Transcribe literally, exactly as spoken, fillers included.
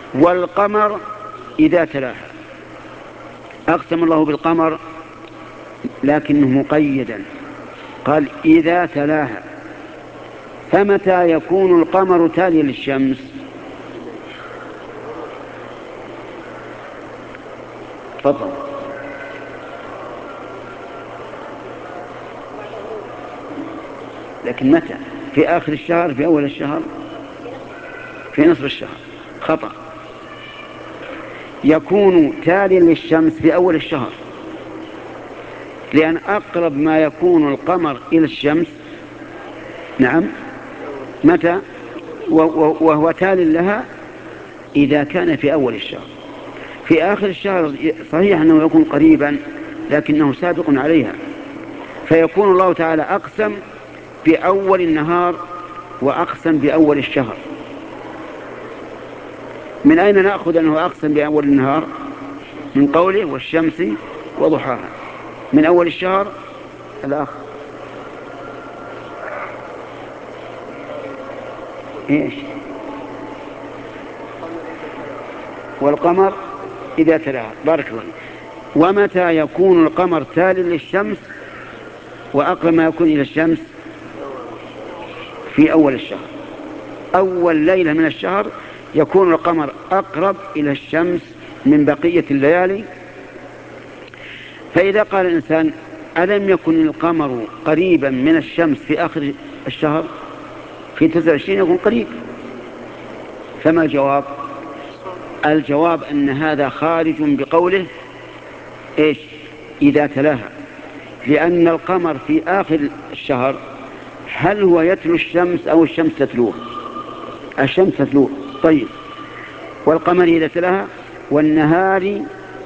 والقمر إذا تلاها. أقسم الله بالقمر لكنه مقيدا، قال إذا تلاها. فمتى يكون القمر تاليا للشمس؟ تفضل. لكن متى؟ في آخر الشهر، في أول الشهر، في نصف الشهر؟ خطأ. يكون تاليا للشمس في أول الشهر، لأن أقرب ما يكون القمر إلى الشمس نعم متى؟ وهو تال لها إذا كان في أول الشهر. في آخر الشهر صحيح أنه يكون قريبا لكنه سابق عليها، فيكون الله تعالى أقسم بأول النهار وأقسم بأول الشهر. من أين نأخذ أنه أقسم بأول النهار؟ من قوله والشمس وضحاها. من أول الشهر الآخر إيش؟ والقمر إذا تلاها. بارك الله. ومتى يكون القمر تالي للشمس وأقرب ما يكون إلى الشمس؟ في أول الشهر، أول ليلة من الشهر يكون القمر أقرب إلى الشمس من بقية الليالي. فإذا قال الإنسان ألم يكن القمر قريبا من الشمس في آخر الشهر في تسعة وعشرين يكون قريب؟ فما الجواب؟ الجواب أن هذا خارج بقوله إيش؟ إذا تلاها، لأن القمر في آخر الشهر هل هو يتلو الشمس أو الشمس تتلوه؟ الشمس تتلوه. طيب، والقمر إذا تلاها والنهار